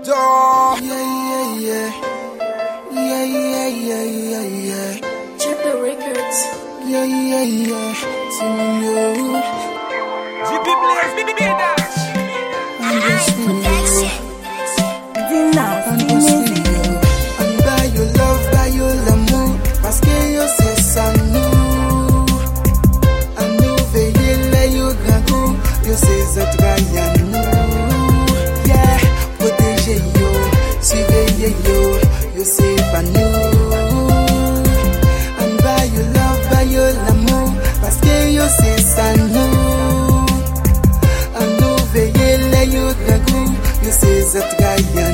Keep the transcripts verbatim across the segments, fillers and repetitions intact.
Door. Yeah, yeah, yeah. Yeah, yeah, yeah, yeah, yeah. Triple Records. Yeah, yeah, yeah. To you. G P Blaze, baby, baby, dash. I'm just with you. Dina, I'm just with you. And by your love, by your l'amour. Parce que yo c'est ça nous. À nous veiller les yo grand coup. Yo c'est ça travailler nous. Yeah, protéger yo. Surveiller yo. Yo c'est pas nous. And by your love, by your l'amour. Parce que yo c'est ça nous. À nous veiller les yo grand coup. Yo c'est ça travailler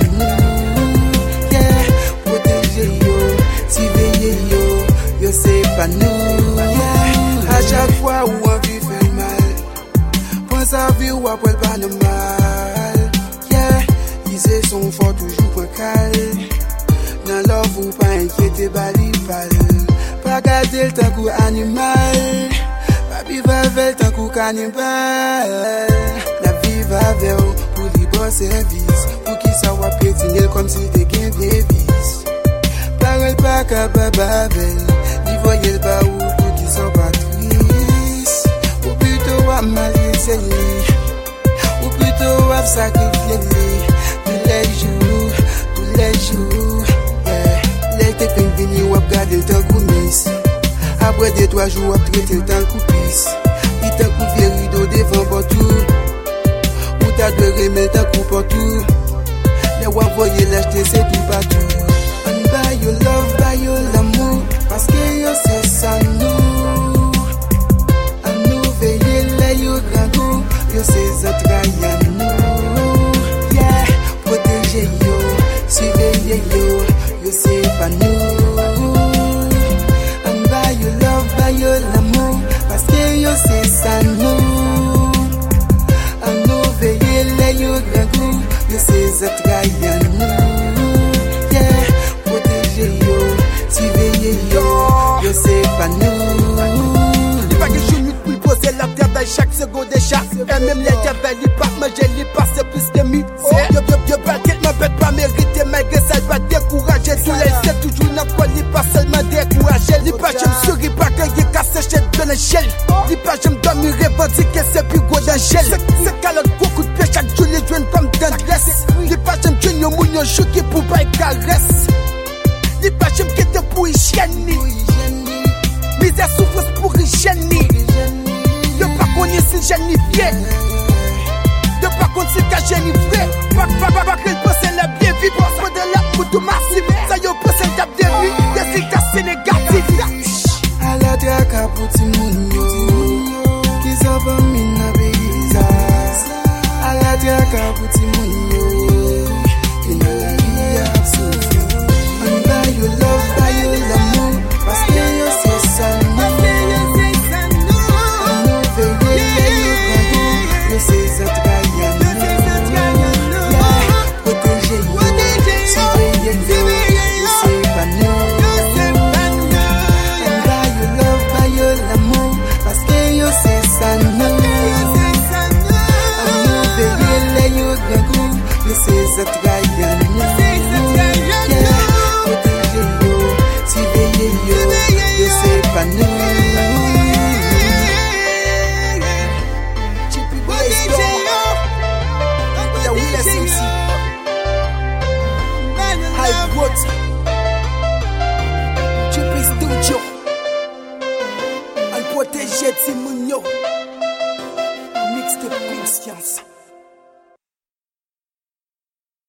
nous. Yeah, protéger yo. Surveiller yo. Yo c'est pas nous. Yeah, à chaque fois où on vit fait mal. Pense à vie ou après pas normal. Yeah, ils se sont forts toujours pour calme. Nan love ou pas inquiéter balifal. Pas garder le temps qu'un animal. Pas vivre avec le temps qu'un cannibale. La vie va vers vous pour les bons services. Pour qu'ils soient pétinés comme si des gains vices. Parole pas capable avec. Ils voyaient le bas ou pour qu'ils soient pas tristes. Ou plutôt à mal enseigner. Ou plutôt à sacrifier tous les jours, tous les jours. Les te fin vini ou ap gade le temps kou mis. Après deux trois jours ap traiter le temps kou pis. Il t'a kou rideau devant partout. Ou t'as de remet le temps kou partout. Les wap voye l'acheter c'est tout partout. And by your love, by your l'amour. Parce que yo c'est ça nous. A nous veiller les yo grand coup. Yo c'est ça travailler nous. Yeah, protéger yo, surveiller yo. Yo c'est pas nous. And by your love, by your l'amour. Parce que yo c'est ça nous. A nous veiller les yo grand coup. Yo c'est ça travailler nous. Yeah, protéger yo, surveiller yo. Yo c'est pas nous. Pas que je suis pour poser la terre dans chaque seconde des chats. Et même les diables, ils partent, mais je les passe plus que mi. Yo, yo, yo, baguette, ma bête pas mérité, malgré ça, il va décourager. Tous les c'est toujours n'a pas, il pas seulement décourager. Il pas, je me souris pas que il casse chez de l'échelle. Il pas, je me dormir, revendiquer, c'est plus gros d'angèle. C'est qu'à l'autre beaucoup de pieds, chaque jour, les jeunes comme d'un dress. Il pas, je me tue, yo, mounio, chou qui pour pas caresse. Il pas, je me quitte pour y chienni. Misère, souffrance pour y chienni. De pas connaître si génifié. De pas connaître si qu'a génifié. Pas pas pas pas qu'il pense la bien vie. Pense de la moto massive. Ça y est, pense un cap de nuit. Des c'est négatif. À la draka pour Timounio. Qui s'en mina beza. À la draka pour Timounio. Qui n'a la vie absolue. And by your love, by your l'amour. Parce que yo c'est ça nous. C'est ça travailler nous. Yeah, protéger yo, surveiller yo. Yo c'est pas nous. G P Blaze Door. Yeah, we let M C. High Wood. G P Studio. Al protéger Timounio. Mix de conscience.